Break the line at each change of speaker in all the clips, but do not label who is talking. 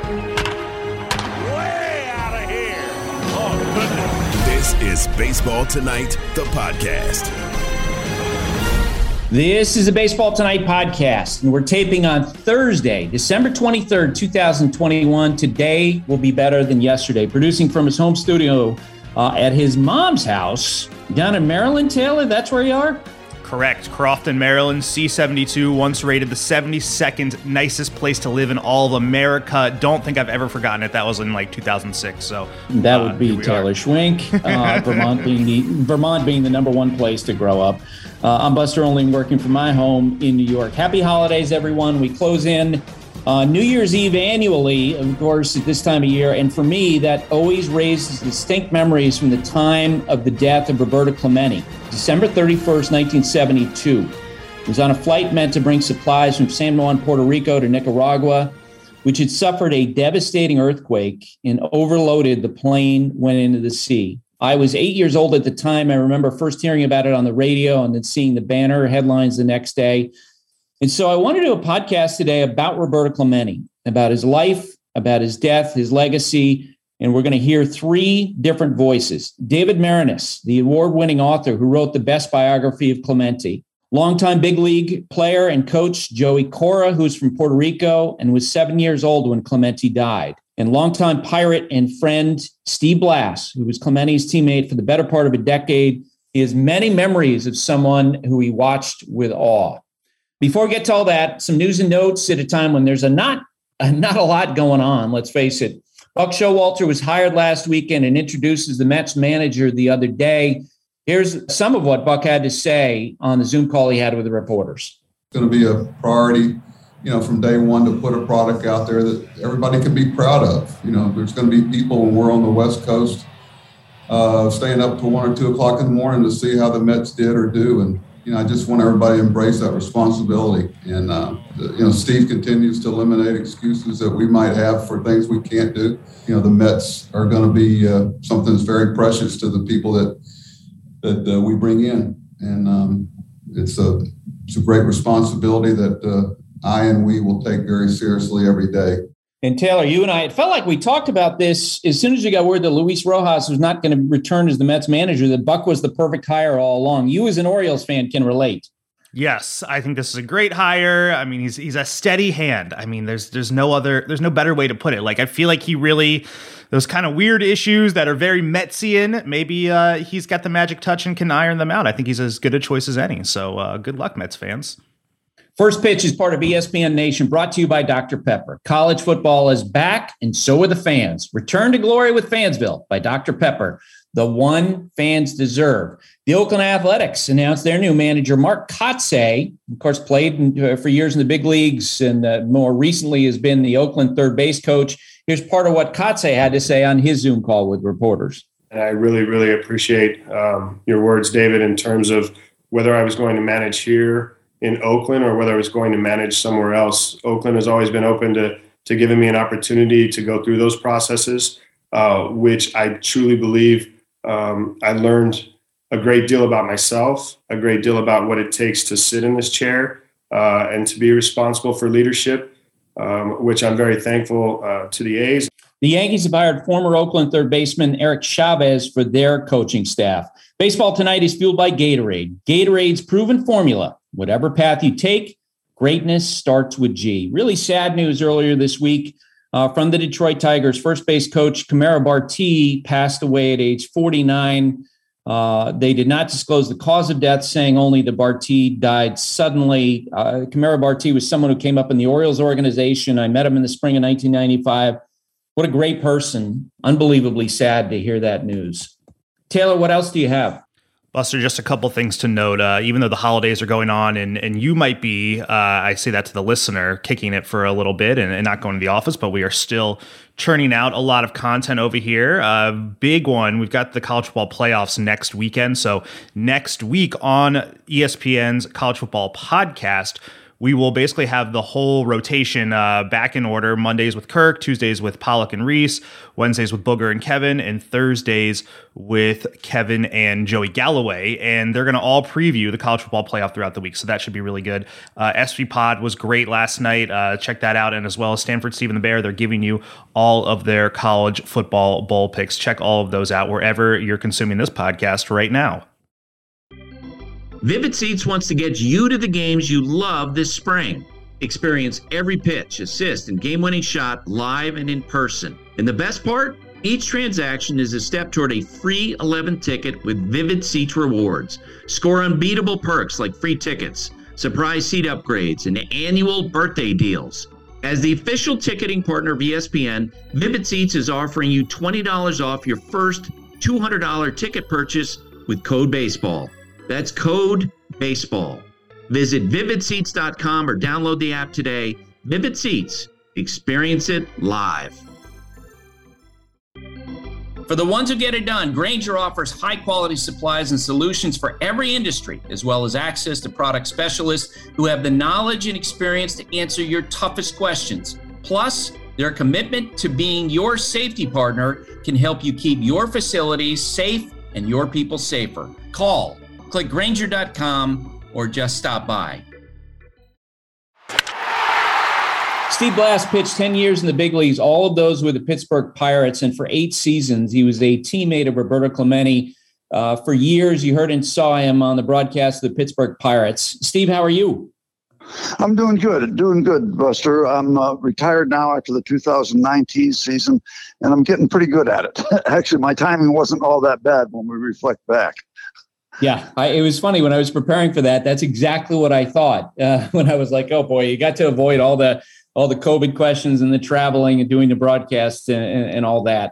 Way out of here. Oh, goodness.
This is Baseball Tonight, the podcast.
This is a Baseball Tonight podcast, and we're taping on Thursday, December 23rd, 2021. Today will be better than yesterday. Producing from his home studio at his mom's house down in Maryland, Taylor, that's where you are?
Correct. Crofton, Maryland, C72, once rated the 72nd nicest place to live in all of America. Don't think I've ever forgotten it. That was in like 2006. So
that would be Taylor Schwenk. Vermont being the number one place to grow up. I'm Buster Olney, working from my home in New York. Happy holidays, everyone. We close in New Year's Eve annually, of course, at this time of year. And for me, that always raises distinct memories from the time of the death of Roberto Clemente, December 31st, 1972. It was on a flight meant to bring supplies from San Juan, Puerto Rico to Nicaragua, which had suffered a devastating earthquake and overloaded. The plane went into the sea. I was 8 years old at the time. I remember first hearing about it on the radio and then seeing the banner headlines the next day. And so I want to do a podcast today about Roberto Clemente, about his life, about his death, his legacy, and we're going to hear three different voices. David Maraniss, the award-winning author who wrote the best biography of Clemente. Longtime big league player and coach Joey Cora, who's from Puerto Rico and was 7 years old when Clemente died. And longtime Pirate and friend Steve Blass, who was Clemente's teammate for the better part of a decade. He has many memories of someone who he watched with awe. Before we get to all that, some news and notes at a time when there's not a lot going on, let's face it. Buck Showalter was hired last weekend and introduces the Mets manager the other day. Here's some of what Buck had to say on the Zoom call he had with the reporters.
It's going to be a priority, from day one to put a product out there that everybody can be proud of. There's going to be people when we're on the West Coast staying up till 1 or 2 o'clock in the morning to see how the Mets did or do. And, I just want everybody to embrace that responsibility. And, Steve continues to eliminate excuses that we might have for things we can't do. The Mets are going to be something that's very precious to the people that we bring in. And it's a great responsibility that I and we will take very seriously every day.
And Taylor, you and I, it felt like we talked about this as soon as you got word that Luis Rojas was not going to return as the Mets manager, that Buck was the perfect hire all along. You as an Orioles fan can relate.
Yes, I think this is a great hire. I mean, he's a steady hand. I mean, there's no better way to put it. Like, I feel like he really, those kind of weird issues that are very Metsian, maybe he's got the magic touch and can iron them out. I think he's as good a choice as any. So good luck, Mets fans.
First Pitch is part of ESPN Nation, brought to you by Dr. Pepper. College football is back, and so are the fans. Return to glory with Fansville by Dr. Pepper, the one fans deserve. The Oakland Athletics announced their new manager, Mark Kotsay, of course, played for years in the big leagues and more recently has been the Oakland third base coach. Here's part of what Kotsay had to say on his Zoom call with reporters.
And I really, really appreciate your words, David, in terms of whether I was going to manage here in Oakland or whether I was going to manage somewhere else. Oakland has always been open to giving me an opportunity to go through those processes, which I truly believe I learned a great deal about myself, a great deal about what it takes to sit in this chair and to be responsible for leadership, which I'm very thankful to the A's.
The Yankees have hired former Oakland third baseman Eric Chavez for their coaching staff. Baseball Tonight is fueled by Gatorade. Gatorade's proven formula. Whatever path you take, greatness starts with G. Really sad news earlier this week from the Detroit Tigers. First base coach Kamara Barti passed away at age 49. They did not disclose the cause of death, saying only that Barti died suddenly. Kamara Barti was someone who came up in the Orioles organization. I met him in the spring of 1995. What a great person. Unbelievably sad to hear that news. Taylor, what else do you have?
Buster, just a couple things to note. Even though the holidays are going on and you might be, I say that to the listener, kicking it for a little bit and not going to the office, but we are still churning out a lot of content over here. Big one, we've got the college football playoffs next weekend. So next week on ESPN's College Football Podcast, we will basically have the whole rotation back in order. Mondays with Kirk, Tuesdays with Pollock and Reese, Wednesdays with Booger and Kevin, and Thursdays with Kevin and Joey Galloway. And they're going to all preview the college football playoff throughout the week, so that should be really good. SV Pod was great last night. Check that out. And as well as Stanford Steve and the Bear, they're giving you all of their college football bowl picks. Check all of those out wherever you're consuming this podcast right now.
Vivid Seats wants to get you to the games you love this spring. Experience every pitch, assist, and game-winning shot live and in person. And the best part? Each transaction is a step toward a free 11th ticket with Vivid Seats rewards. Score unbeatable perks like free tickets, surprise seat upgrades, and annual birthday deals. As the official ticketing partner of ESPN, Vivid Seats is offering you $20 off your first $200 ticket purchase with code BASEBALL. That's code BASEBALL. Visit vividseats.com or download the app today. Vivid Seats. Experience it live. For the ones who get it done, Grainger offers high-quality supplies and solutions for every industry, as well as access to product specialists who have the knowledge and experience to answer your toughest questions. Plus, their commitment to being your safety partner can help you keep your facilities safe and your people safer. Call, click Grainger.com, or just stop by.
Steve Blass pitched 10 years in the big leagues, all of those with the Pittsburgh Pirates, and for 8 seasons, he was a teammate of Roberto Clemente. For years, you heard and saw him on the broadcast of the Pittsburgh Pirates. Steve, how are you?
I'm doing good, Buster. I'm retired now after the 2019 season, and I'm getting pretty good at it. Actually, my timing wasn't all that bad when we reflect back.
Yeah, it was funny when I was preparing for that. That's exactly what I thought when I was like, "Oh boy, you got to avoid all the COVID questions and the traveling and doing the broadcasts and all that."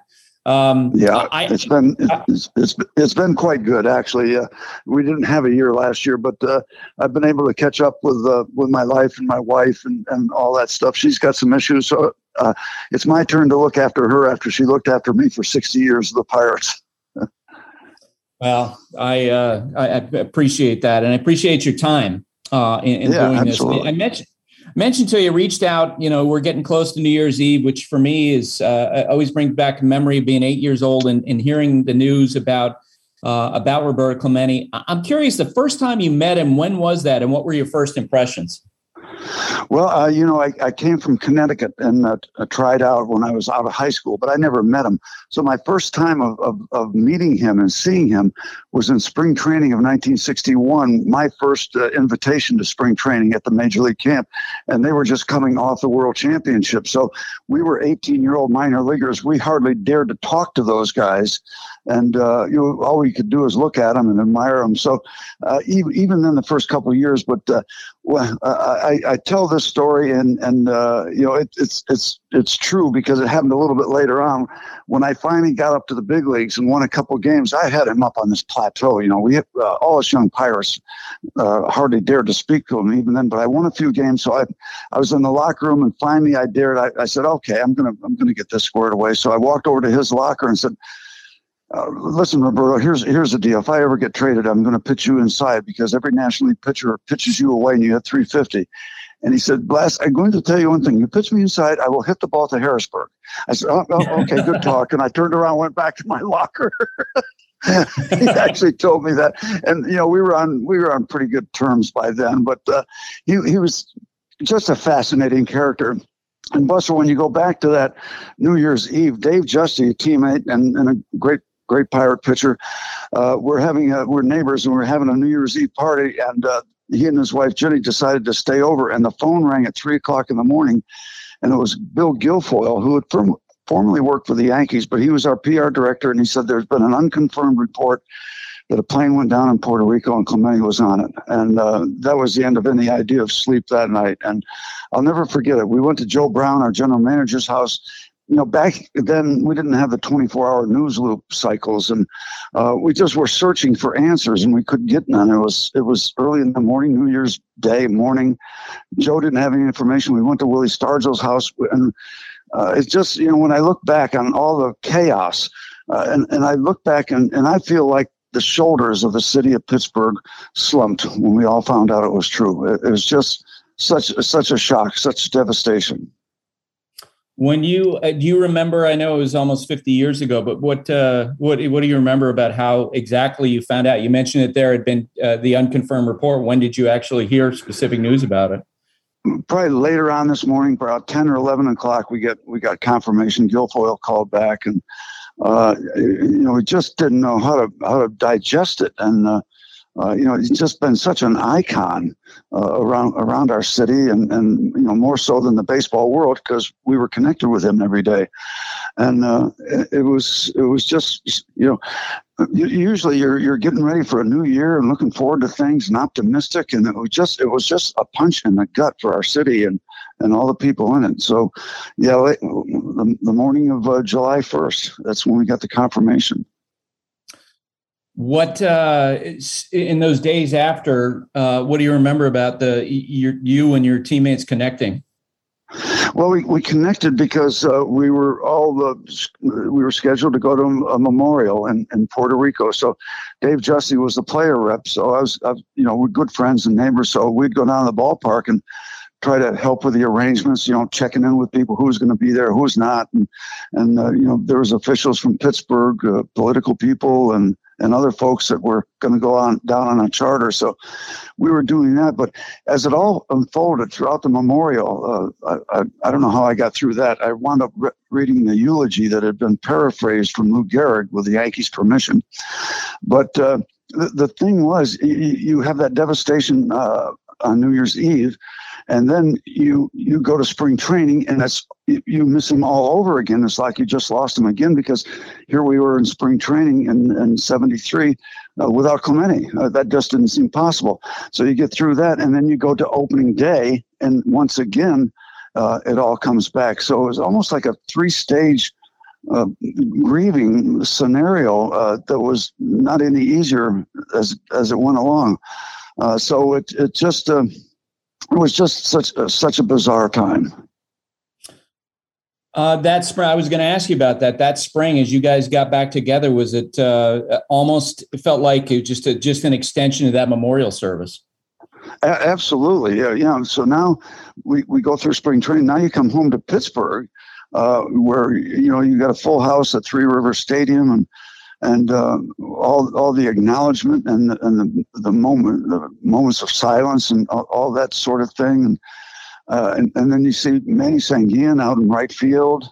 It's been quite good actually. We didn't have a year last year, but I've been able to catch up with my life and my wife and all that stuff. She's got some issues, so it's my turn to look after her after she looked after me for 60 years of the Pirates. Well, I appreciate that, and I appreciate your time in doing
absolutely.
this. I mentioned to you, reached out. You know, we're getting close to New Year's Eve, which for me is always brings back a memory of being 8 years old and hearing the news about Roberto Clemente. I'm curious, the first time you met him, when was that, and what were your first impressions?
Well, I came from Connecticut and tried out when I was out of high school, but I never met him. So my first time of meeting him and seeing him was in spring training of 1961, my first invitation to spring training at the Major League camp. And they were just coming off the World Championship. So we were 18-year-old minor leaguers. We hardly dared to talk to those guys. And all we could do is look at them and admire them. So even in the first couple of years, but I tell this story, and it's true because it happened a little bit later on when I finally got up to the big leagues and won a couple of games. I had him up on this plateau. You know, we all us young Pirates hardly dared to speak to him even then. But I won a few games, so I was in the locker room, and finally I dared. I said, "Okay, I'm gonna get this squared away." So I walked over to his locker and said, "Listen, Roberto, here's the deal. If I ever get traded, I'm going to pitch you inside because every National League pitcher pitches you away and you hit 350. And he said, "Blass, I'm going to tell you one thing. You pitch me inside, I will hit the ball to Harrisburg." I said, "Oh, okay, good talk." And I turned around, went back to my locker. He actually told me that. And, we were on pretty good terms by then. But he was just a fascinating character. And Buster, when you go back to that New Year's Eve, Dave Justy, a teammate and a great Pirate pitcher, we're neighbors and we're having a New Year's Eve party, and he and his wife Jenny decided to stay over, and the phone rang at 3:00 in the morning, and it was Bill Guilfoyle, who had formerly worked for the Yankees, but he was our PR director, and he said there's been an unconfirmed report that a plane went down in Puerto Rico and Clemente was on it. And that was the end of any idea of sleep that night. And I'll never forget it. We went to Joe Brown, our general manager's house. Back then we didn't have the 24-hour news loop cycles, and we just were searching for answers, and we couldn't get none. It was early in the morning, New Year's Day morning. Joe didn't have any information. We went to Willie Stargell's house, and it's just, when I look back on all the chaos, and I look back and I feel like the shoulders of the city of Pittsburgh slumped when we all found out it was true. It was just such a shock, such devastation.
When you do you remember? I know it was almost 50 years ago, but what do you remember about how exactly you found out? You mentioned that there had been the unconfirmed report. When did you actually hear specific news about it?
Probably later on this morning, about 10 or 11 o'clock, we got confirmation. Guilfoyle called back, and we just didn't know how to digest it. And he's just been such an icon around our city, and more so than the baseball world, because we were connected with him every day. And it was just, usually you're getting ready for a new year and looking forward to things and optimistic, and it was just a punch in the gut for our city and all the people in it. So, yeah, the morning of July 1st, that's when we got the confirmation.
What in those days after? What do you remember about you and your teammates connecting?
Well, we connected because we were scheduled to go to a memorial in Puerto Rico. So Dave Justy was the player rep. So we're good friends and neighbors. So we'd go down to the ballpark and try to help with the arrangements, checking in with people, who's going to be there, who's not. And there was officials from Pittsburgh, political people, and other folks that were going to go down on a charter. So we were doing that. But as it all unfolded throughout the memorial, I don't know how I got through that. I wound up reading the eulogy that had been paraphrased from Lou Gehrig with the Yankees' permission. But the thing was, you have that devastation on New Year's Eve, and then you go to spring training, and you miss him all over again. It's like you just lost him again, because here we were in spring training in 73 without Clemente. That just didn't seem possible. So you get through that, and then you go to opening day, and once again, it all comes back. So it was almost like a 3-stage grieving scenario that was not any easier as it went along. So it was just such a bizarre time.
That spring, I was going to ask you about that. That spring, as you guys got back together, was it almost? It felt like it just an extension of that memorial service.
Absolutely, yeah. So now we go through spring training. Now you come home to Pittsburgh, where you got a full house at Three Rivers Stadium, and all the acknowledgement and the moments of silence and all that sort of thing, and then you see Manny Sanguillen out in right field,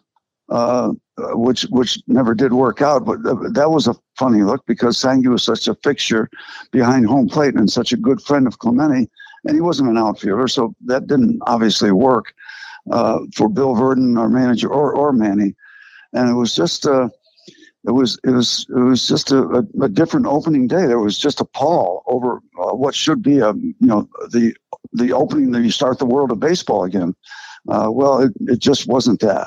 which never did work out, but that was a funny look, because Sanguillen was such a fixture behind home plate and such a good friend of Clemente, and he wasn't an outfielder, so that didn't obviously work for Bill Verdon, our manager, or Manny, and it was just. It was just a different opening day. There was just a pall over what should be the opening that you start the world of baseball again. Well, it just wasn't that.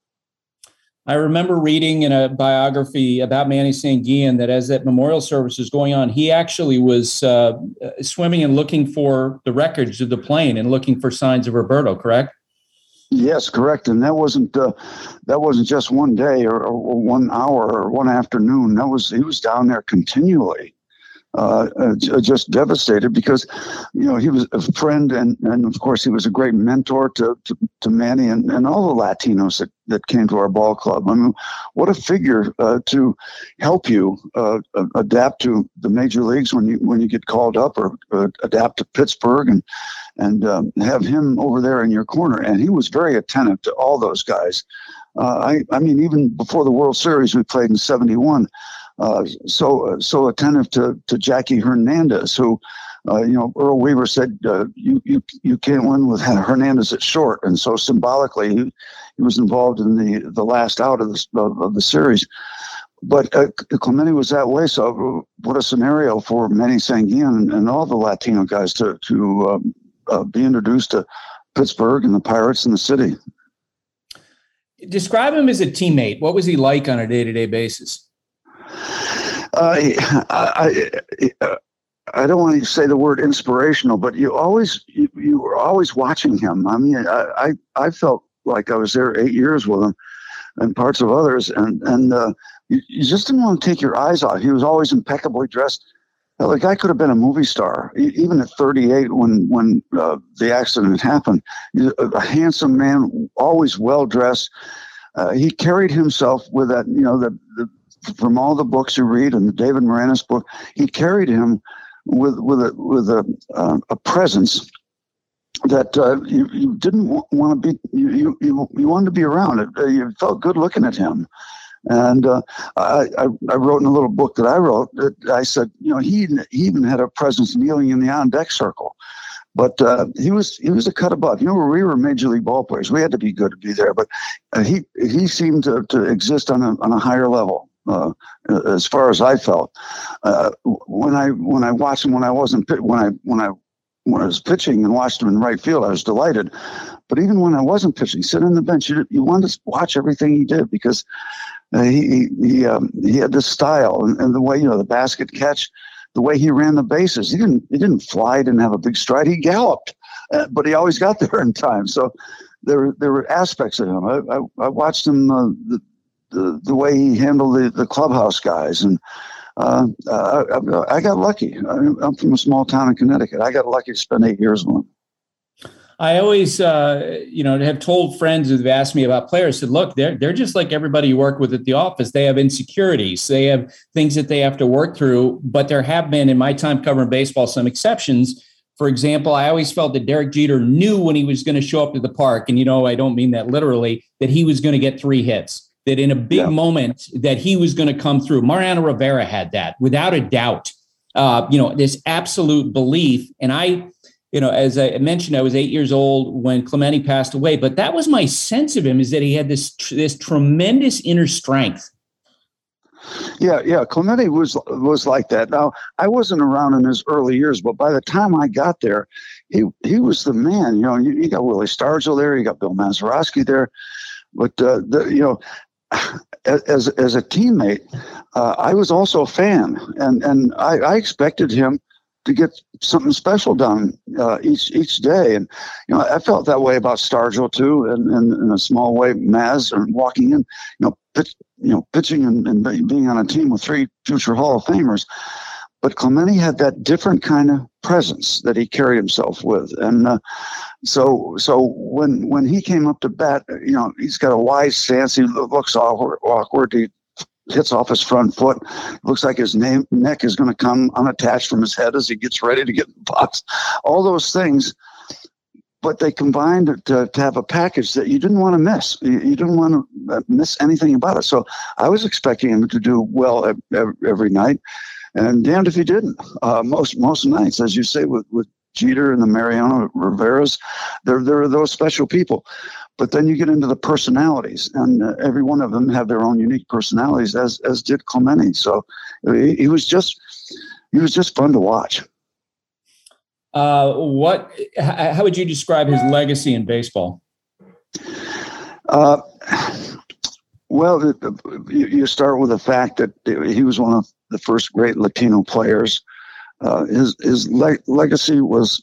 I remember reading in a biography about Manny Sanguillen that as that memorial service was going on, he actually was swimming and looking for the wreckage of the plane and looking for signs of Roberto, correct?
Yes, correct. And that wasn't just one day or 1 hour or one afternoon. He was down there continually, just devastated, because he was a friend, and of course he was a great mentor to Manny and all the Latinos that came to our ball club. I mean, what a figure to help you adapt to the major leagues when you get called up, or adapt to Pittsburgh, and have him over there in your corner. And he was very attentive to all those guys. I mean, even before the World Series we played in '71, so attentive to Jackie Hernandez, who, Earl Weaver said, you can't win with Hernandez at short. And so symbolically, he was involved in the last out of the series. But Clemente was that way. So what a scenario for Manny Sanguillen and all the Latino guys to be introduced to Pittsburgh and the Pirates and the city.
Describe him as a teammate. What was he like on a day-to-day basis?
I don't want to say the word inspirational, but you were always watching him. I mean, I felt like I was there 8 years with him, and parts of others, and you just didn't want to take your eyes off. He was always impeccably dressed. The guy could have been a movie star, even at 38 when the accident happened. A handsome man, always well dressed. He carried himself with that, from all the books you read and the David Moranis book, he carried him with a presence that you didn't want to be. You wanted to be around it. You felt good looking at him. And I wrote in a little book that I wrote that I said, he even had a presence kneeling in the on-deck circle. But he was a cut above. We were major league ball players. We had to be good to be there. But he seemed to exist on a higher level, as far as I felt. When I watched him when I was pitching and watched him in right field, I was delighted. But even when I wasn't pitching, sitting on the bench, you wanted to watch everything he did because he had this style and the way, the basket catch, the way he ran the bases. He didn't fly, didn't have a big stride. He galloped, but he always got there in time. So there were aspects of him. I watched him, the way he handled the clubhouse guys, and I got lucky. I'm from a small town in Connecticut. I got lucky to spend 8 years with him.
I always, have told friends who've asked me about players, said, look, they're just like everybody you work with at the office. They have insecurities. They have things that they have to work through. But there have been, in my time covering baseball, some exceptions. For example, I always felt that Derek Jeter knew when he was going to show up to the park, and, I don't mean that literally, that he was going to get 3 hits, that in a big moment that he was going to come through. Mariano Rivera had that without a doubt, this absolute belief. And as I mentioned, I was 8 years old when Clemente passed away, but that was my sense of him, is that he had this tremendous inner strength.
Yeah. Clemente was like that. Now, I wasn't around in his early years, but by the time I got there, he was the man. You got Willie Stargell there, you got Bill Mazeroski there, but as a teammate, I was also a fan, and I expected him to get something special done each day. And, I felt that way about Stargell too. And in a small way, Maz, and walking in, pitching and being on a team with 3 future Hall of Famers. But Clemente had that different kind of presence that he carried himself with. And so when he came up to bat, he's got a wide stance. He looks awkward. He hits off his front foot. Looks like his neck is going to come unattached from his head as he gets ready to get in the box. All those things, but they combined to have a package that you didn't want to miss. You didn't want to miss anything about it. So I was expecting him to do well every night, and damned if he didn't. Most nights, as you say, with Jeter and the Mariano Riveras, there are those special people. But then you get into the personalities, and every one of them have their own unique personalities, as did Clemente. So he was just fun to watch.
How would you describe his legacy in baseball?
Well, you start with the fact that he was one of the first great Latino players. His legacy was,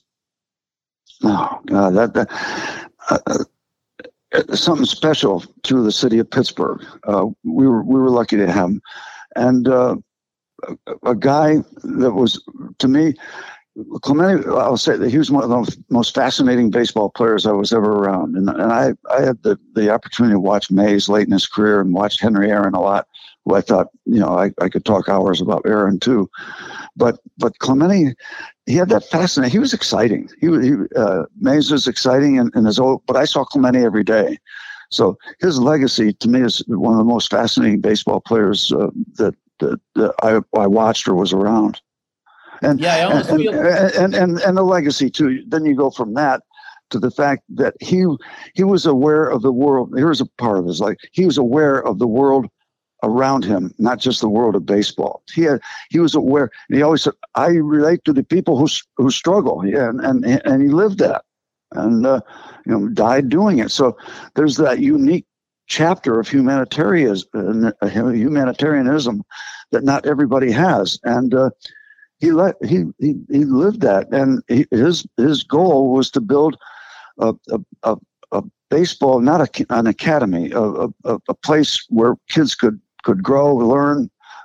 something special to the city of Pittsburgh. We were lucky to have him, and a guy that was, to me, Clemente, I'll say that he was one of the most fascinating baseball players I was ever around. And I had the opportunity to watch Mays late in his career and watch Henry Aaron a lot, who I thought, I could talk hours about Aaron too. But Clemente, he had that fascinating, he was exciting. Mays was exciting and his old, but I saw Clemente every day. So his legacy to me is one of the most fascinating baseball players that I watched or was around. And
yeah, I almost feel
and the legacy too. Then you go from that to the fact that he was aware of the world. Here's a part of his life. He was aware of the world around him, not just the world of baseball. He was aware. And he always said, "I relate to the people who struggle." Yeah, and he lived that, and died doing it. So there's that unique chapter of humanitarianism that not everybody has, and he lived that, and his goal was to build a baseball, not an academy, a place where kids could grow, learn,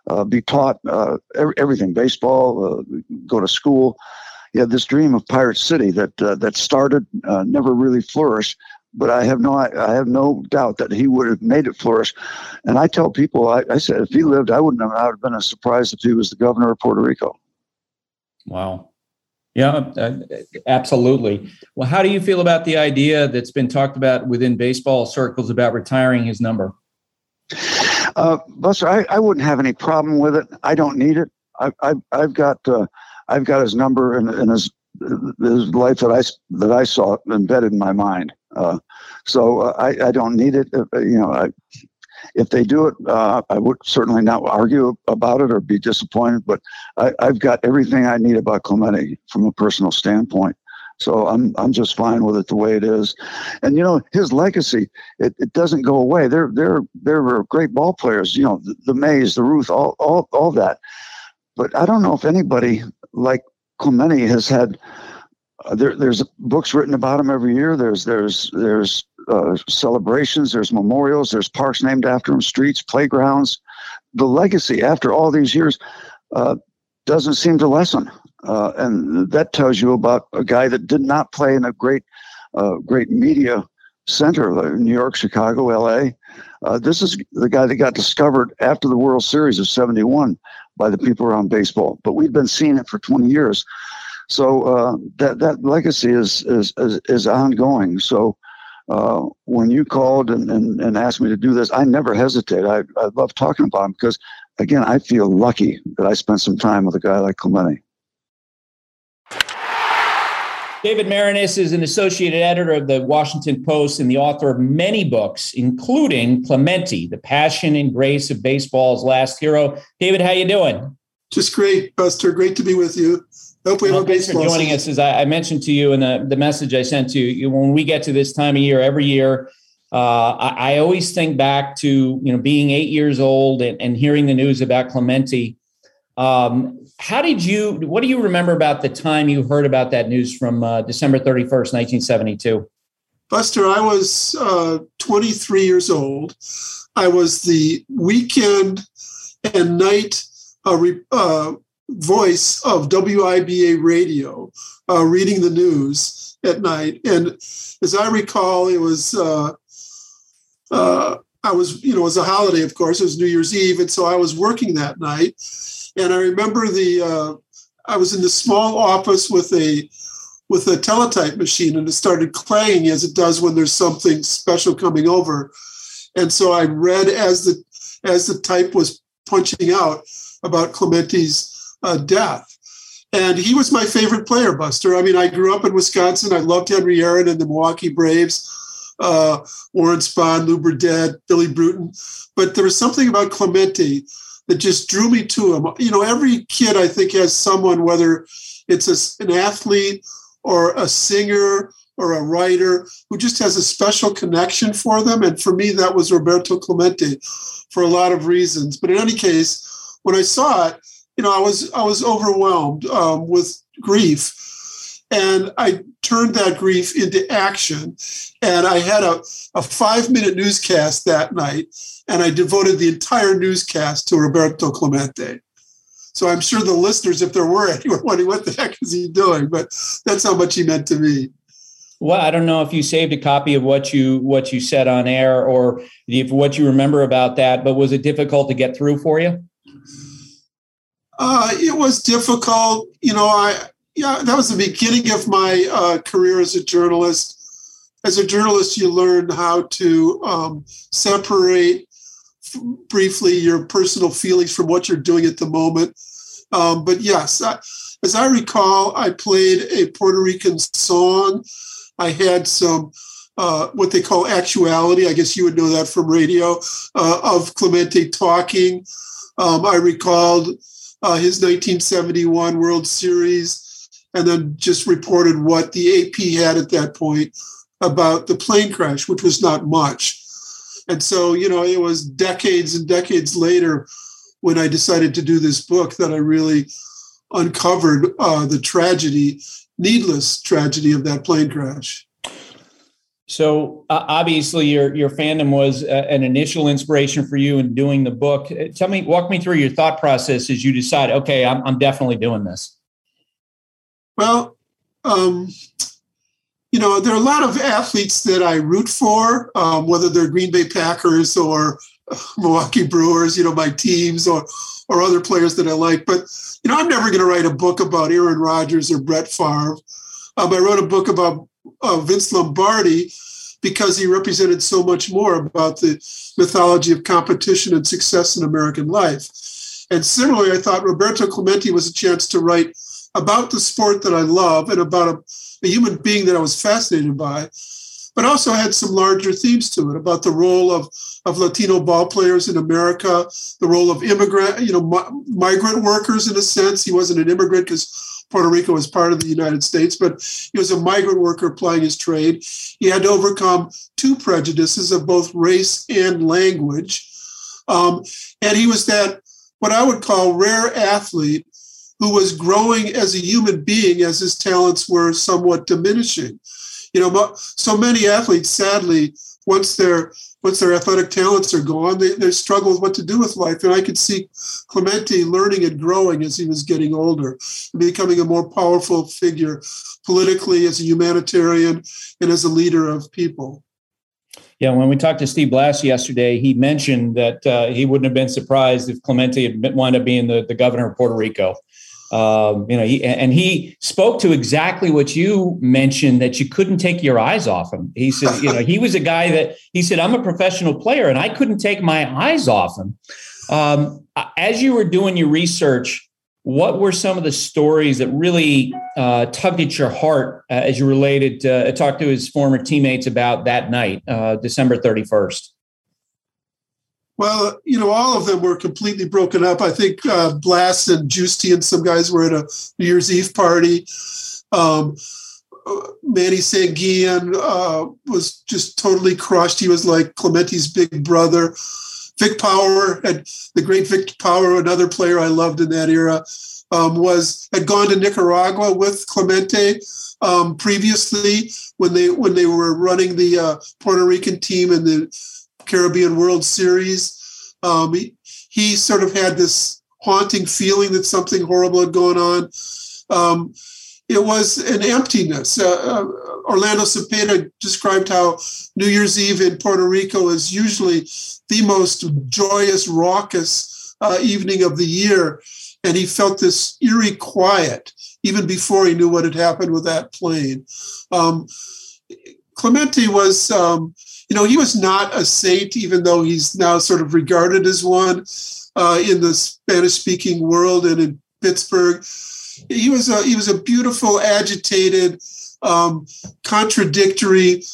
be taught everything, baseball, go to school. He had this dream of Pirate City that started, never really flourished. But I have no doubt that he would have made it flourish. And I tell people, I said, if he lived, I would have been as surprised if he was the governor of Puerto Rico.
Wow. Yeah, absolutely. Well, how do you feel about the idea that's been talked about within baseball circles about retiring his number?
Buster, I wouldn't have any problem with it. I don't need it. I've got his number and his life that I saw embedded in my mind. So I don't need it. If they do it, I would certainly not argue about it or be disappointed. But I've got everything I need about Clemente from a personal standpoint. So I'm just fine with it the way it is. And his legacy, it doesn't go away. There were great ball players. The Mays, the Ruth, all that. But I don't know if anybody like Clemente has had. There's books written about him every year. There's celebrations. There's memorials. There's parks named after him. Streets, playgrounds. The legacy after all these years doesn't seem to lessen, and that tells you about a guy that did not play in a great media center like New York, Chicago, L.A. This is the guy that got discovered after the World Series of '71 by the people around baseball. But we've been seeing it for 20 years. So that legacy is ongoing. So when you called and asked me to do this, I never hesitate. I love talking about him because, again, I feel lucky that I spent some time with a guy like Clemente.
David Maraniss is an associate editor of the Washington Post and the author of many books, including Clemente, The Passion and Grace of Baseball's Last Hero. David, how you doing?
Just great, Buster. Great to be with you. Hope we have a baseball.
Thanks for joining us. As I mentioned to you in the message I sent to you, when we get to this time of year, every year, I always think back to being 8 years old and hearing the news about Clemente. What do you remember about the time you heard about that news from December 31st, 1972?
Buster, I was 23 years old. I was the weekend and night voice of WIBA radio, reading the news at night. And as I recall, it was, it was a holiday, of course, it was New Year's Eve. And so I was working that night. And I remember I was in the small office with a teletype machine, and it started clanging as it does when there's something special coming over. And so I read as the type was punching out about Clemente's death. And he was my favorite player, Buster. I mean, I grew up in Wisconsin. I loved Henry Aaron and the Milwaukee Braves, Warren Spahn, Lou Burdett, Billy Bruton. But there was something about Clemente that just drew me to him. Every kid, I think, has someone, whether it's an athlete or a singer or a writer, who just has a special connection for them. And for me, that was Roberto Clemente for a lot of reasons. But in any case, when I saw it, I was overwhelmed with grief, and I turned that grief into action. And I had a 5-minute newscast that night, and I devoted the entire newscast to Roberto Clemente. So I'm sure the listeners, if there were any, were wondering what the heck is he doing? But that's how much he meant to me.
Well, I don't know if you saved a copy of what you said on air or if what you remember about that, but was it difficult to get through for you?
It was difficult. That was the beginning of my career as a journalist. As a journalist, you learn how to separate briefly your personal feelings from what you're doing at the moment. But yes, as I recall, I played a Puerto Rican song. I had some what they call actuality. I guess you would know that from radio, of Clemente talking. I recalled his 1971 World Series, and then just reported what the AP had at that point about the plane crash, which was not much. And so, it was decades and decades later when I decided to do this book that I really uncovered the tragedy, needless tragedy of that plane crash.
So obviously your fandom was an initial inspiration for you in doing the book. Walk me through your thought process as you decide, okay, I'm definitely doing this.
Well, there are a lot of athletes that I root for, whether they're Green Bay Packers or Milwaukee Brewers, my teams or other players that I like. But, I'm never going to write a book about Aaron Rodgers or Brett Favre. I wrote a book about Vince Lombardi because he represented so much more about the mythology of competition and success in American life. And similarly, I thought Roberto Clemente was a chance to write about the sport that I love and about a human being that I was fascinated by, but also had some larger themes to it about the role of Latino ball players in America, the role of migrant workers in a sense. He wasn't an immigrant because Puerto Rico was part of the United States, but he was a migrant worker plying his trade. He had to overcome two prejudices of both race and language. And he was that, what I would call, rare athlete who was growing as a human being as his talents were somewhat diminishing. So many athletes, sadly, once their athletic talents are gone, they struggle with what to do with life. And I could see Clemente learning and growing as he was getting older, and becoming a more powerful figure politically, as a humanitarian, and as a leader of people.
Yeah, when we talked to Steve Blass yesterday, he mentioned that he wouldn't have been surprised if Clemente had wound up being the governor of Puerto Rico. He spoke to exactly what you mentioned, that you couldn't take your eyes off him. He said, he was a guy that he said, I'm a professional player and I couldn't take my eyes off him. As you were doing your research, what were some of the stories that really tugged at your heart as you talked to his former teammates about that night, December 31st?
Well, all of them were completely broken up. I think Blass and Giusti and some guys were at a New Year's Eve party. Manny Sanguillen was just totally crushed. He was like Clemente's big brother. Vic Power, the great Vic Power, another player I loved in that era, had gone to Nicaragua with Clemente previously when they were running the Puerto Rican team in the Caribbean World Series. He sort of had this haunting feeling that something horrible had gone on. It was an emptiness. Orlando Cepeda described how New Year's Eve in Puerto Rico is usually the most joyous, raucous evening of the year. And he felt this eerie quiet even before he knew what had happened with that plane. Clemente was, he was not a saint, even though he's now sort of regarded as one in the Spanish-speaking world and in Pittsburgh. He was a beautiful, agitated, contradictory,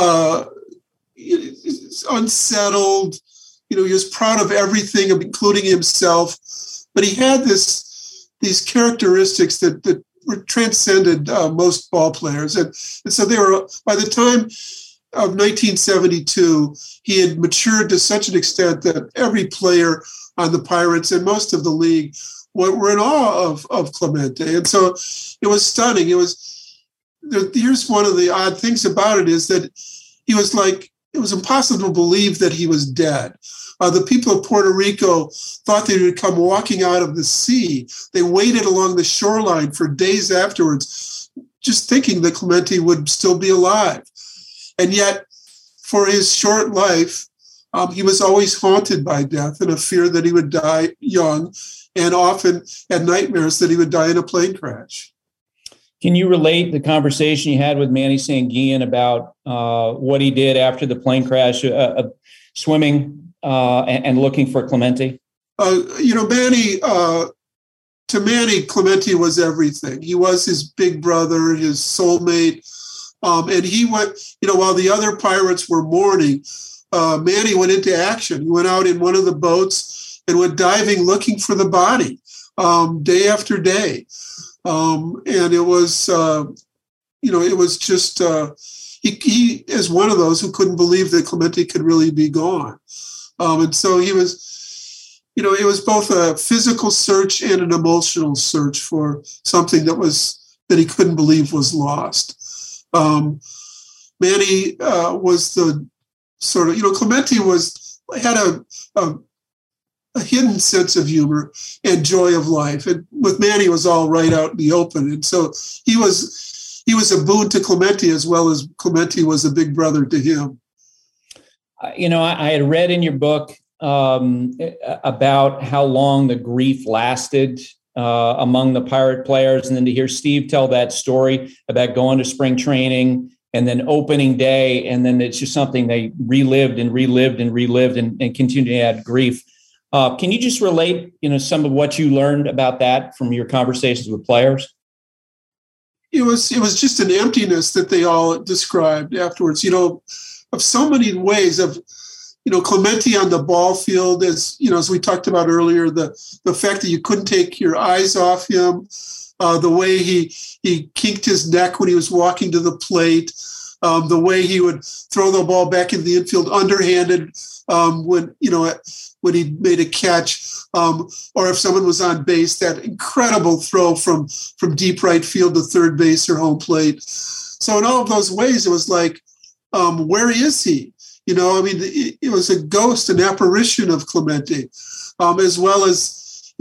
unsettled. He was proud of everything, including himself. But he had these characteristics that were transcended most ball players, and so they were. By the time of 1972, he had matured to such an extent that every player on the Pirates and most of the league were in awe of Clemente. And so it was stunning. Here's one of the odd things about it is that he was like, it was impossible to believe that he was dead. The people of Puerto Rico thought they would come walking out of the sea. They waited along the shoreline for days afterwards, just thinking that Clemente would still be alive. And yet, for his short life, he was always haunted by death and a fear that he would die young, and often had nightmares that he would die in a plane crash.
Can you relate the conversation you had with Manny Sanguillen about what he did after the plane crash, swimming and looking for Clemente? To Manny, Clemente was everything. He was his big brother, his soulmate. And he went, while the other Pirates were mourning, Manny went into action. He went out in one of the boats and went diving looking for the body day after day. And it was, it was just, he is one of those who couldn't believe that Clemente could really be gone. And so he was, it was both a physical search and an emotional search for something that he couldn't believe was lost.
Manny was the sort of, Clemente had a hidden sense of humor and joy of life. And with Manny, it was all right out in the open. And so he was a boon to Clemente as well as Clemente was a big brother to him.
I had read in your book about how long the grief lasted among the Pirate players. And then to hear Steve tell that story about going to spring training and then opening day, and then it's just something they relived and continued to add grief. Can you just relate, some of what you learned about that from your conversations with players?
It was just an emptiness that they all described afterwards, of so many ways of, Clemente on the ball field, as we talked about earlier, the fact that you couldn't take your eyes off him, the way he kinked his neck when he was walking to the plate, the way he would throw the ball back in the infield underhanded when he made a catch, or if someone was on base, that incredible throw from deep right field to third base or home plate. So in all of those ways, it was like, where is he? It was a ghost, an apparition of Clemente, as well as,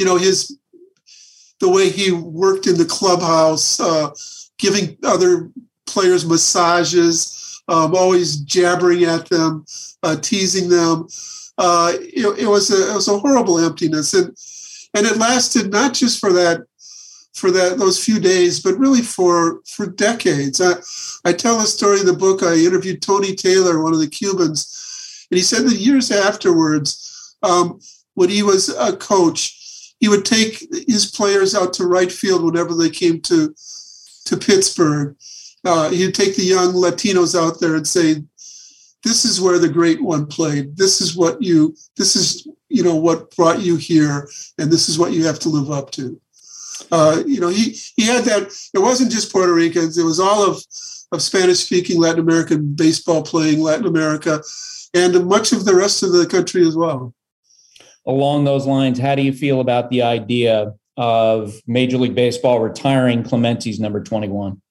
the way he worked in the clubhouse, giving other players massages, always jabbering at them, teasing them. It was a horrible emptiness, and it lasted not just for those few days, but really for decades. I tell a story in the book. I interviewed Tony Taylor, one of the Cubans, and he said that years afterwards, when he was a coach, he would take his players out to right field whenever they came to Pittsburgh. He'd take the young Latinos out there and say, "This is where the great one played. This is what what brought you here, and this is what you have to live up to." He had that. It wasn't just Puerto Ricans. It was all of Spanish-speaking Latin American baseball playing Latin America, and much of the rest of the country as well.
Along those lines, how do you feel about the idea of Major League Baseball retiring Clemente's number 21?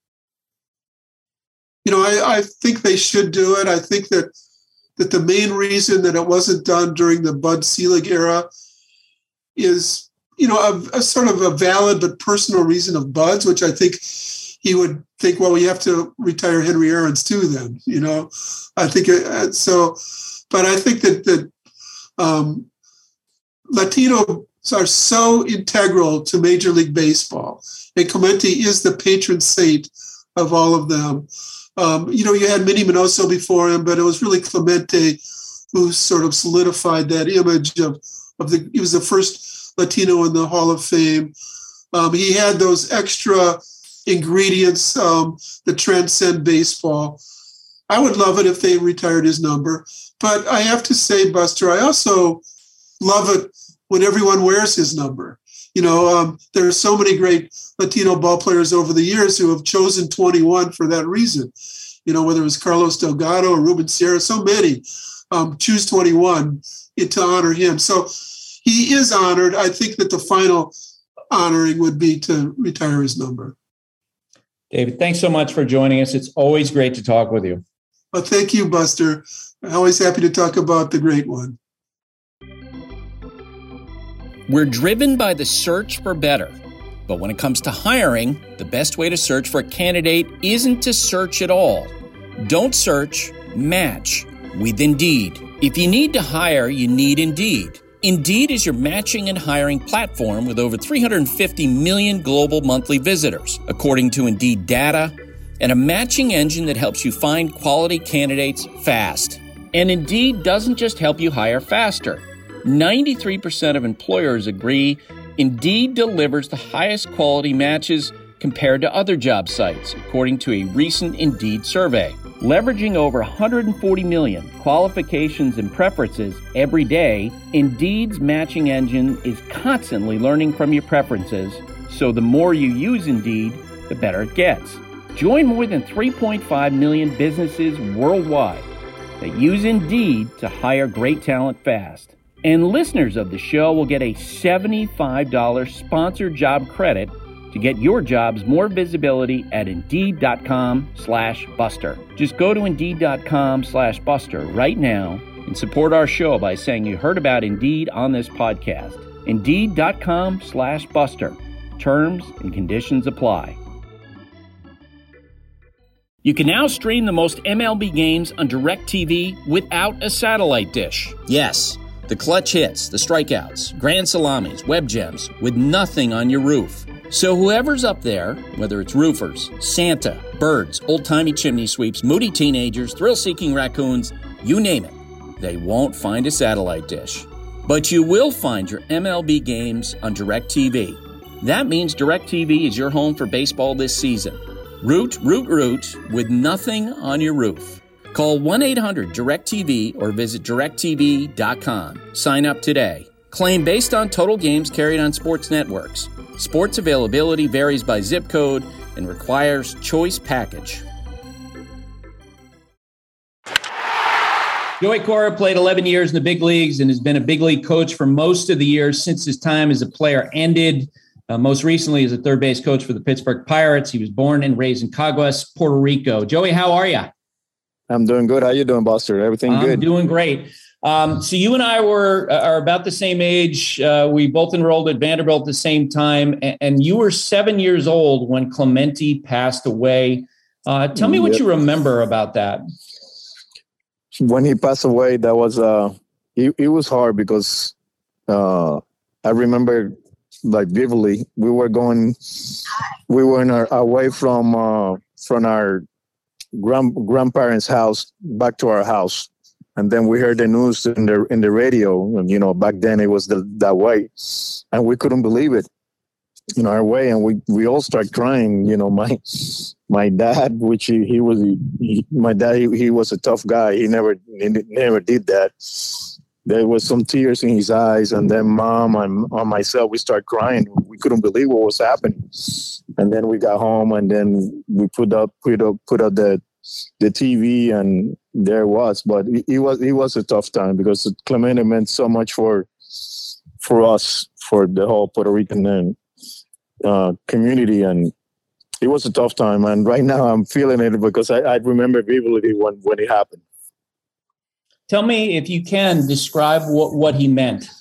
I think they should do it. I think that the main reason that it wasn't done during the Bud Selig era is, a sort of a valid but personal reason of Bud's, which I think he would think, well, we have to retire Henry Aaron's too then, I think so. But I think that Latinos are so integral to Major League Baseball, and Clemente is the patron saint of all of them. You had Minnie Minoso before him, but it was really Clemente who sort of solidified that image he was the first Latino in the Hall of Fame. He had those extra ingredients that transcend baseball. I would love it if they retired his number, but I have to say, Buster, I also love it when everyone wears his number. There are so many great Latino ball players over the years who have chosen 21 for that reason. Whether it was Carlos Delgado or Ruben Sierra, so many choose 21 to honor him. So he is honored. I think that the final honoring would be to retire his number.
David, thanks so much for joining us. It's always great to talk with you.
Well, thank you, Buster. I'm always happy to talk about the great one.
We're driven by the search for better. But when it comes to hiring, the best way to search for a candidate isn't to search at all. Don't search, match with Indeed. If you need to hire, you need Indeed. Indeed is your matching and hiring platform with over 350 million global monthly visitors, according to Indeed data, and a matching engine that helps you find quality candidates fast. And Indeed doesn't just help you hire faster. 93% of employers agree Indeed delivers the highest quality matches compared to other job sites, according to a recent Indeed survey. Leveraging over 140 million qualifications and preferences every day, Indeed's matching engine is constantly learning from your preferences, so the more you use Indeed, the better it gets. Join more than 3.5 million businesses worldwide that use Indeed to hire great talent fast. And listeners of the show will get a $75 sponsored job credit to get your jobs more visibility at Indeed.com/Buster. Just go to Indeed.com/Buster right now and support our show by saying you heard about Indeed on this podcast. Indeed.com/Buster. Terms and conditions apply. You can now stream the most MLB games on DirecTV without a satellite dish. Yes, the clutch hits, the strikeouts, grand salamis, web gems, with nothing on your roof. So whoever's up there, whether it's roofers, Santa, birds, old-timey chimney sweeps, moody teenagers, thrill-seeking raccoons, you name it, they won't find a satellite dish. But you will find your MLB games on DirecTV. That means DirecTV is your home for baseball this season. Root with nothing on your roof. Call 1-800-DIRECTV or visit directtv.com. Sign up today. Claim based on total games carried on sports networks. Sports availability varies by zip code and requires choice package.
Joey Cora played 11 years in the big leagues and has been a big league coach for most of the years since his time as a player ended. Most recently as a third base coach for the Pittsburgh Pirates. He was born and raised in Caguas, Puerto Rico. Joey, how are you?
I'm doing good. How you doing, Buster? Everything good?
I'm doing great. So you and I are about the same age. We both enrolled at Vanderbilt at the same time, and you were 7 years old when Clemente passed away. Tell me what you remember about that.
When he passed away, that was it was hard because I remember like vividly. We were away from our grandparents' house back to our house. And then we heard the news in the radio, and back then it was that way, and we couldn't believe it, our way, and we all started crying. My dad, which he was a tough guy. He never did that. There was some tears in his eyes, and then Mom and myself, we started crying. We couldn't believe what was happening, and then we got home, and then we put up the TV, and there it was. But it was a tough time because Clemente meant so much for us, for the whole Puerto Rican community, and it was a tough time. And right now I'm feeling it because I remember vividly when it happened.
Tell me, if you can, describe what he meant.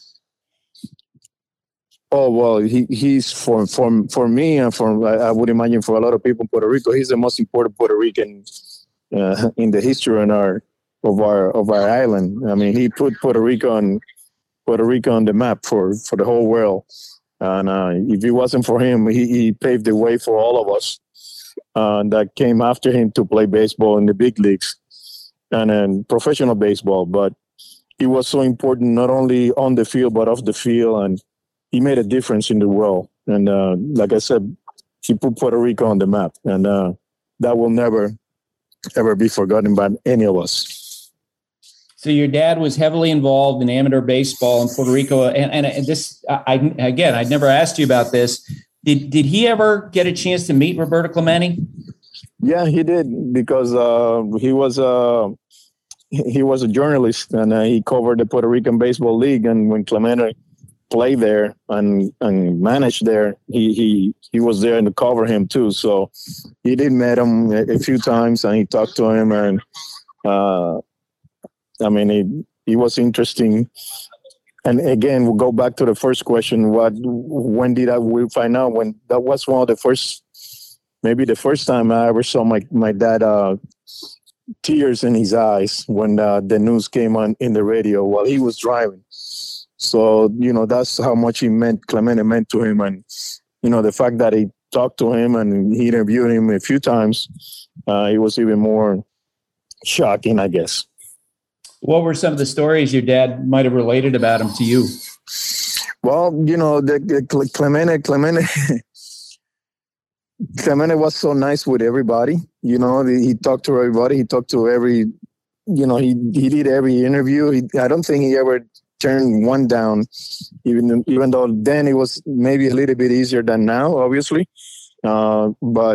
Oh, well, he's for me and I would imagine for a lot of people in Puerto Rico, he's the most important Puerto Rican in the history of our island. I mean, he put Puerto Rico on the map for the whole world. And if it wasn't for him, he paved the way for all of us that came after him to play baseball in the big leagues and in professional baseball. But he was so important not only on the field but off the field, and he made a difference in the world. And like I said, he put Puerto Rico on the map, and that will never, ever be forgotten by any of us.
So your dad was heavily involved in amateur baseball in Puerto Rico. And this, I'd never asked you about this. Did he ever get a chance to meet Roberto Clemente?
Yeah, he did, because he was a journalist, and he covered the Puerto Rican Baseball League. And when Clemente played there and managed there, he was there to cover him too. So he did meet him a few times, and he talked to him, and he was interesting. And again, we'll go back to the first question. When did we find out? When that was one of the first, maybe the first time I ever saw my dad tears in his eyes when the news came on in the radio while he was driving. So, that's how much Clemente meant to him. And, the fact that he talked to him and he interviewed him a few times, it was even more shocking, I guess.
What were some of the stories your dad might have related about him to you?
Well, the Clemente was so nice with everybody. He talked to everybody. He talked to every, he did every interview. I don't think he ever turned one down, even though then it was maybe a little bit easier than now, obviously. But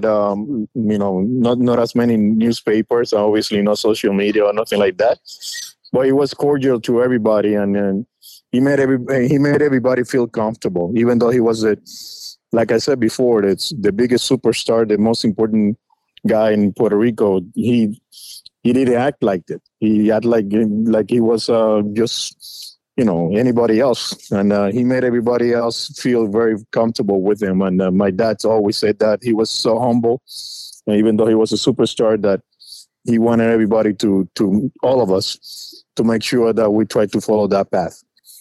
not as many newspapers, obviously, no social media or nothing like that. But he was cordial to everybody, and he made everybody feel comfortable, even though he was like I said before, it's the biggest superstar, the most important guy in Puerto Rico. He didn't act like that. He acted like he was just, anybody else. And he made everybody else feel very comfortable with him. And my dad's always said that he was so humble. And even though he was a superstar, that he wanted everybody to all of us, to make sure that we try to follow that path.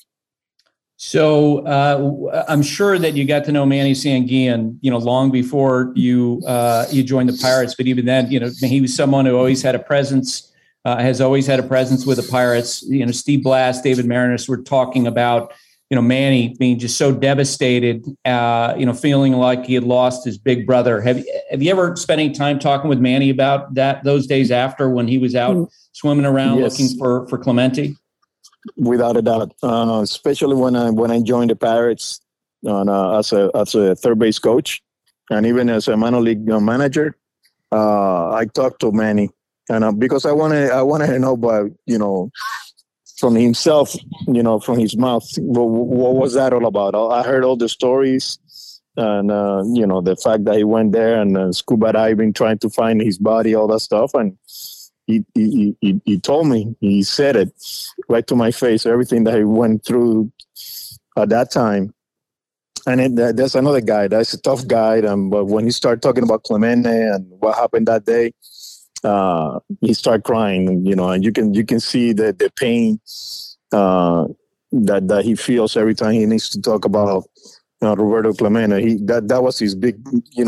So I'm sure that you got to know Manny Sanguillen, long before you joined the Pirates. But even then, he was someone who always had a presence, has always had a presence with the Pirates. Steve Blass, David Mariners were talking about, Manny being just so devastated, feeling like he had lost his big brother. Have you ever spent any time talking with Manny about those days after, when he was out swimming around looking for Clemente?
Without a doubt, especially when I joined the Pirates as a third base coach, and even as a minor league manager, I talked to Manny, and because I wanted to know about from himself, from his mouth, what was that all about? I heard all the stories, and the fact that he went there and scuba diving, trying to find his body, all that stuff, and he told me, he said it right to my face, everything that he went through at that time. And there's another guy that's a tough guy, but when he started talking about Clemente and what happened that day, he started crying, and you can see the pain that he feels every time he needs to talk about Roberto Clemente. That was his big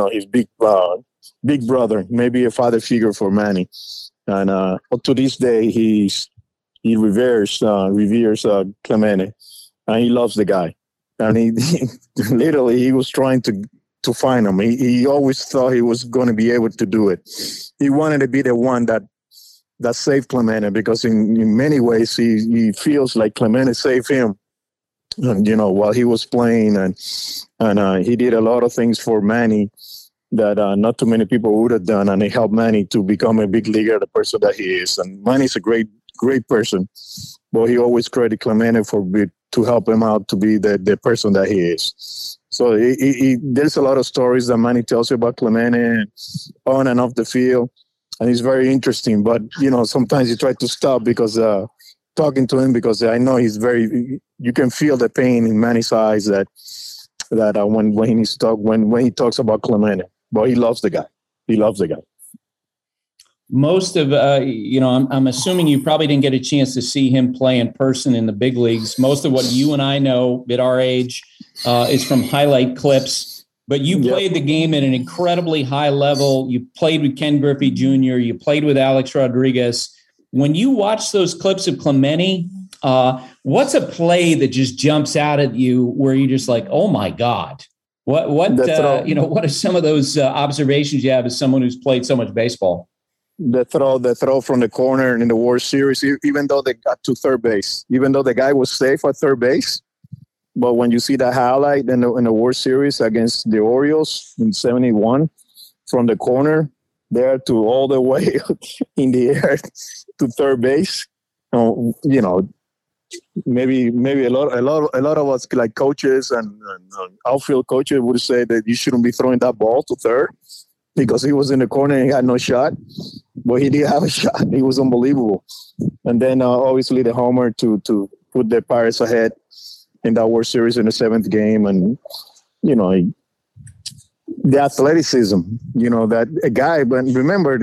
brother, maybe a father figure for Manny. And to this day, he reveres Clemente, and he loves the guy. And he literally, he was trying to find him. He always thought he was going to be able to do it. He wanted to be the one that saved Clemente, because in many ways he feels like Clemente saved him. And, while he was playing, and he did a lot of things for Manny that not too many people would have done, and it helped Manny to become a big leaguer, the person that he is. And Manny's a great person, but he always credited Clemente to help him out to be the person that he is. So there's a lot of stories that Manny tells you about Clemente on and off the field, and it's very interesting. But sometimes you try to stop because talking to him, because I know you can feel the pain in Manny's eyes that when he needs to talk, when he talks about Clemente. But he loves the guy. He loves the guy.
Most of, I'm assuming you probably didn't get a chance to see him play in person in the big leagues. Most of what you and I know at our age is from highlight clips. But you played the game at an incredibly high level. You played with Ken Griffey Jr. You played with Alex Rodriguez. When you watch those clips of Clemente, what's a play that just jumps out at you where you're just like, oh my God? What are some of those observations you have as someone who's played so much baseball?
The throw from the corner in the World Series, even though they got to third base, even though the guy was safe at third base. But when you see that highlight in the World Series against the Orioles in 71, from the corner there to all the way in the air to third base, maybe a lot of us, like coaches and outfield coaches, would say that you shouldn't be throwing that ball to third, because he was in the corner and he had no shot. But he did have a shot. He was unbelievable. And then obviously the homer to put the Pirates ahead in that World Series in the seventh game. And the athleticism, that a guy. But remember,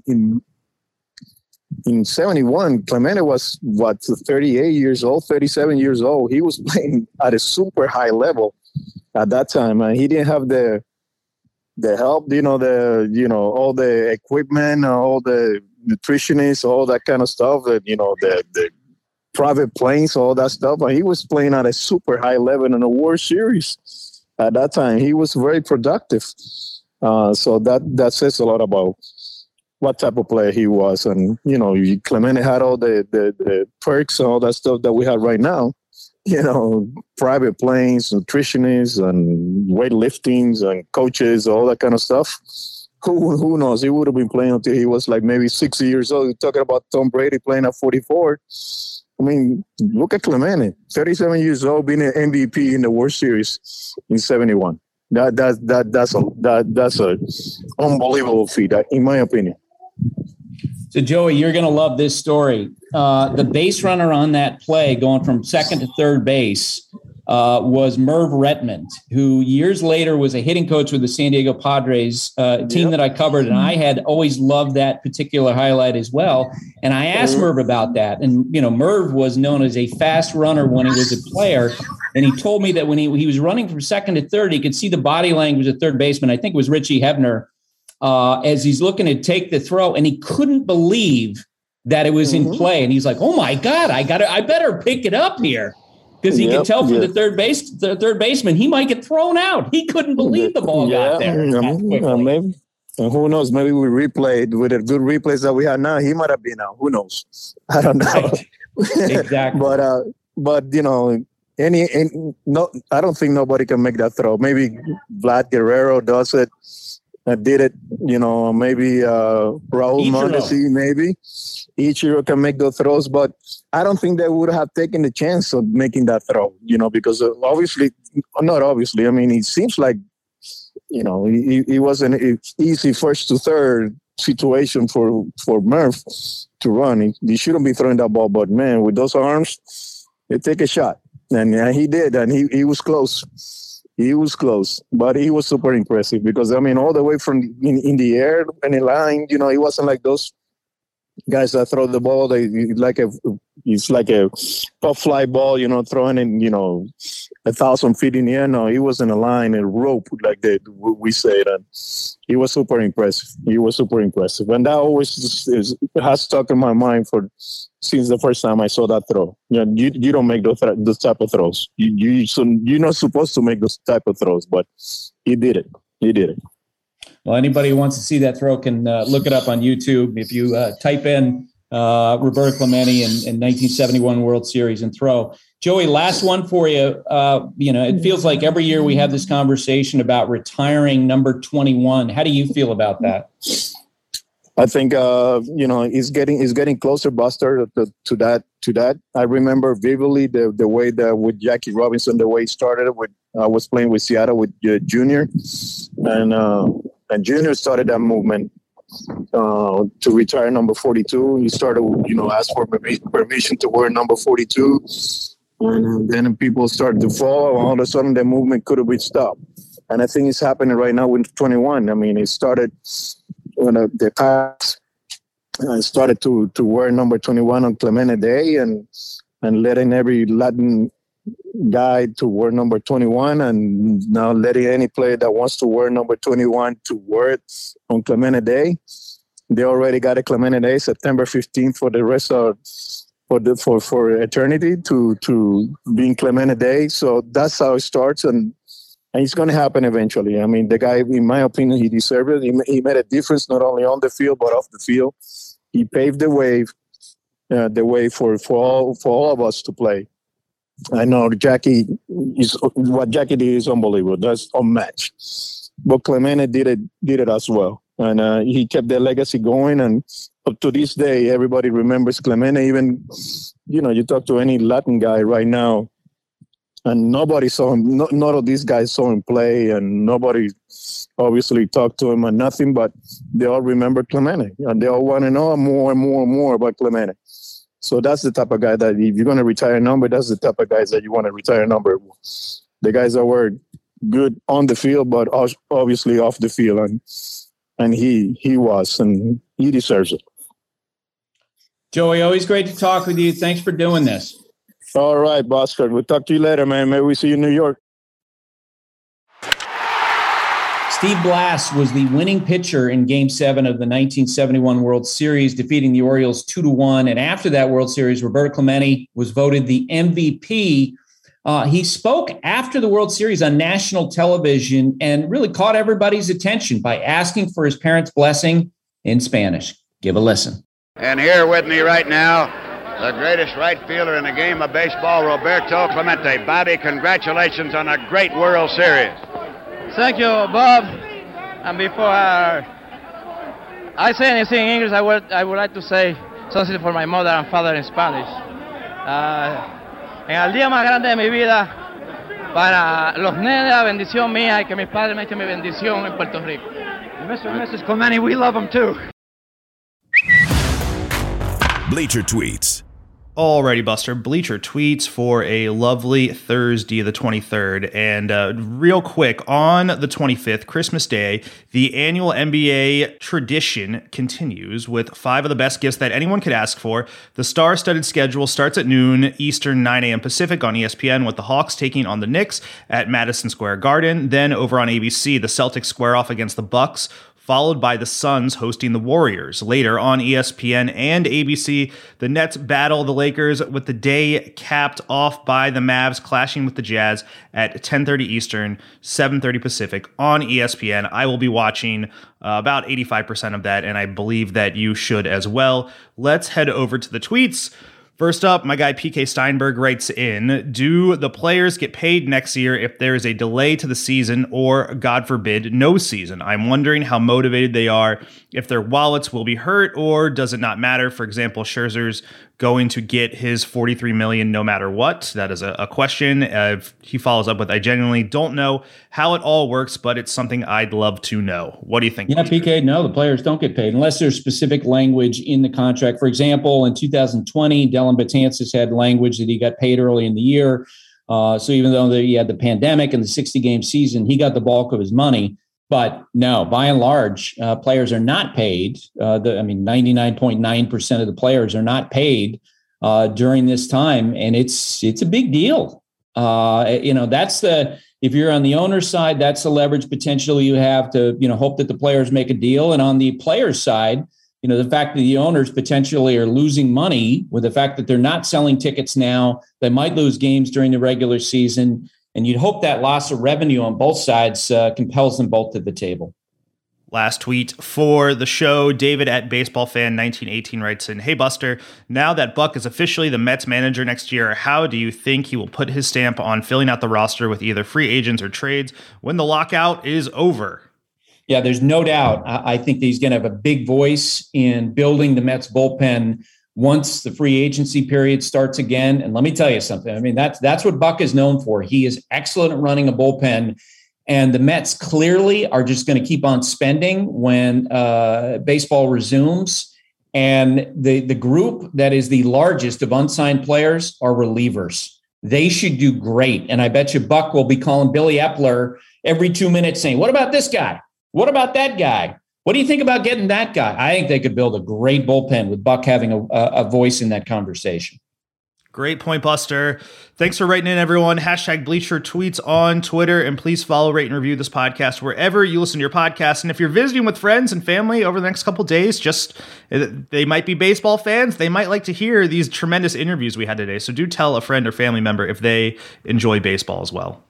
in 71, Clemente was 38 years old, 37 years old. He was playing at a super high level at that time, and he didn't have the help, all the equipment, all the nutritionists, all that kind of stuff, that the private planes, all that stuff. But he was playing at a super high level in the World Series at that time. He was very productive. So that says a lot about what type of player he was. And, Clemente had all the perks and all that stuff that we have right now, private planes, nutritionists and weightliftings and coaches, all that kind of stuff. Who knows? He would have been playing until he was like maybe 60 years old. You're talking about Tom Brady playing at 44. I mean, look at Clemente, 37 years old, being an MVP in the World Series in 71. That's a unbelievable feat, in my opinion.
So, Joey, you're going to love this story. The base runner on that play going from second to third base was Merv Retmond, who years later was a hitting coach with the San Diego Padres, team that I covered, and I had always loved that particular highlight as well. And I asked Merv about that. And, Merv was known as a fast runner when he was a player. And he told me that when he was running from second to third, he could see the body language of third baseman. I think it was Richie Hebner, as he's looking to take the throw, and he couldn't believe that it was in play. And he's like, "Oh my God, I better pick it up here." Because he could tell from the third baseman, he might get thrown out. He couldn't believe the ball got there.
Maybe. And who knows? Maybe we replayed with the good replays that we have now. He might have been out. Who knows? I don't know.
Right. Exactly.
but I don't think nobody can make that throw. Maybe Vlad Guerrero does it. Did it, maybe Raul Mondesi, maybe. Ichiro can make those throws, but I don't think they would have taken the chance of making that throw, because not obviously. I mean, it seems like, it wasn't an easy first to third situation for Murph to run. He shouldn't be throwing that ball, but man, with those arms, they take a shot. And he did, and he was close. He was close, but he was super impressive because, all the way from in the air and in line, he wasn't like those guys that throw the ball. It's like a pop fly ball, throwing in, 1,000 feet in the air. No, he was in a line, a rope, like we say, and he was super impressive. And that always has stuck in my mind since the first time I saw that throw. You don't make those type of throws. You're not supposed to make those type of throws, but he did it.
Well, anybody who wants to see that throw can look it up on YouTube. If you type in Roberto Clemente in 1971 World Series and throw. Joey, last one for you. It feels like every year we have this conversation about retiring number 21. How do you feel about that?
I think it's getting closer, Buster, to that. I remember vividly the way that with Jackie Robinson, the way it started. I was playing with Seattle with Junior, and Junior started that movement to retire number 42. He started, asked for permission to wear number 42, and then people started to follow. All of a sudden, the movement could have been stopped, and I think it's happening right now with 21. It started. When the Pirates started to wear number 21 on Clemente Day and letting every Latin guy to wear number 21, and now letting any player that wants to wear number 21 to wear it on Clemente Day. They already got a Clemente Day, September 15th, for the rest of for eternity to being Clemente Day. So that's how it starts, and it's going to happen eventually. The guy, in my opinion, he deserved it. He made a difference not only on the field but off the field. He paved the way for all of us to play. I know what Jackie did is unbelievable. That's unmatched. But Clemente did it as well, and he kept their legacy going. And up to this day, everybody remembers Clemente. Even you talk to any Latin guy right now, and nobody saw him. None of these guys saw him play, and nobody obviously talked to him or nothing. But they all remember Clemente, and they all want to know more and more and more about Clemente. So that's the type of guy that if you're going to retire a number, that's the type of guys that you want to retire a number. The guys that were good on the field, but obviously off the field, and he was, and he deserves it.
Joey, always great to talk with you. Thanks for doing this.
All right, Buster. We'll talk to you later, man. Maybe we see you in New York.
Steve Blass was the winning pitcher in Game 7 of the 1971 World Series, defeating the Orioles 2-1. And after that World Series, Roberto Clemente was voted the MVP. He spoke after the World Series on national television and really caught everybody's attention by asking for his parents' blessing in Spanish. Give a listen.
And here with me right now, the greatest right fielder in the game of baseball, Roberto Clemente. Bobby, congratulations on a great World Series.
Thank you, Bob. And before I say anything in English, I would like to say something for my mother and father in Spanish. En el día más grande de mi vida, para los nenes, la bendición mía y que mis padres me echen mi bendición en Puerto Rico.
Mr. and Mrs. Clemente, we love them too.
Bleacher Tweets.
Alrighty, Buster. Bleacher Tweets for a lovely Thursday, the 23rd. And real quick, on the 25th, Christmas Day, the annual NBA tradition continues with 5 of the best gifts that anyone could ask for. The star-studded schedule starts at noon Eastern, 9 a.m. Pacific on ESPN, with the Hawks taking on the Knicks at Madison Square Garden. Then over on ABC, the Celtics square off against the Bucks, followed by the Suns hosting the Warriors. Later on ESPN and ABC, the Nets battle the Lakers, with the day capped off by the Mavs clashing with the Jazz at 10:30 Eastern, 7:30 Pacific on ESPN. I will be watching about 85% of that, and I believe that you should as well. Let's head over to the tweets. First up, my guy PK Steinberg writes in, do the players get paid next year if there is a delay to the season or, God forbid, no season? I'm wondering how motivated they are, if their wallets will be hurt, or does it not matter? For example, Scherzer's going to get his $43 million no matter what. That is a question. He follows up with, I genuinely don't know how it all works, but it's something I'd love to know. What do you think?
Yeah, PK, no, the players don't get paid unless there's specific language in the contract. For example, in 2020, Dellin Betances had language that he got paid early in the year. So even though he had the pandemic and the 60-game season, he got the bulk of his money. But no, by and large, players are not paid. 99.9% of the players are not paid during this time, and it's a big deal. If you're on the owner's side, that's the leverage potential you have to hope that the players make a deal. And on the players' side, the fact that the owners potentially are losing money with the fact that they're not selling tickets now, they might lose games during the regular season. And you'd hope that loss of revenue on both sides compels them both to the table.
Last tweet for the show, David at BaseballFan1918 writes in, hey, Buster, now that Buck is officially the Mets manager next year, how do you think he will put his stamp on filling out the roster with either free agents or trades when the lockout is over?
Yeah, there's no doubt. I think that he's going to have a big voice in building the Mets bullpen once the free agency period starts again. And let me tell you something. I mean, that's what Buck is known for. He is excellent at running a bullpen. And the Mets clearly are just going to keep on spending when baseball resumes. And the group that is the largest of unsigned players are relievers. They should do great. And I bet you Buck will be calling Billy Epler every 2 minutes saying, what about this guy? What about that guy? What do you think about getting that guy? I think they could build a great bullpen with Buck having a voice in that conversation.
Great point, Buster. Thanks for writing in, everyone. Hashtag Bleacher Tweets on Twitter. And please follow, rate, and review this podcast wherever you listen to your podcast. And if you're visiting with friends and family over the next couple days, they might be baseball fans. They might like to hear these tremendous interviews we had today. So do tell a friend or family member if they enjoy baseball as well.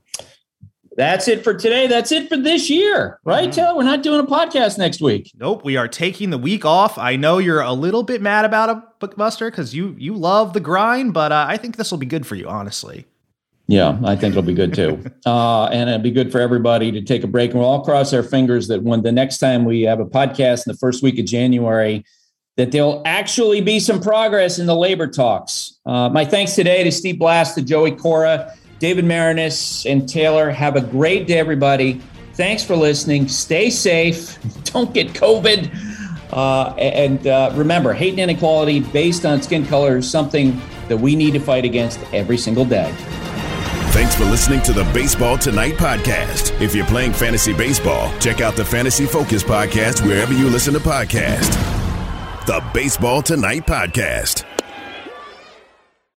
That's it for today. That's it for this year, right, Taylor? We're not doing a podcast next week.
Nope, we are taking the week off. I know you're a little bit mad about it, Buster, because you love the grind, but I think this will be good for you, honestly.
Yeah, I think it'll be good too. And it'll be good for everybody to take a break. And we'll all cross our fingers that when the next time we have a podcast in the first week of January, that there'll actually be some progress in the labor talks. My thanks today to Steve Blass, to Joey Cora, David Marinas, and Taylor. Have a great day, everybody. Thanks for listening. Stay safe. Don't get COVID. And remember, hate and inequality based on skin color is something that we need to fight against every single day.
Thanks for listening to the Baseball Tonight podcast. If you're playing fantasy baseball, check out the Fantasy Focus podcast wherever you listen to podcasts. The Baseball Tonight podcast.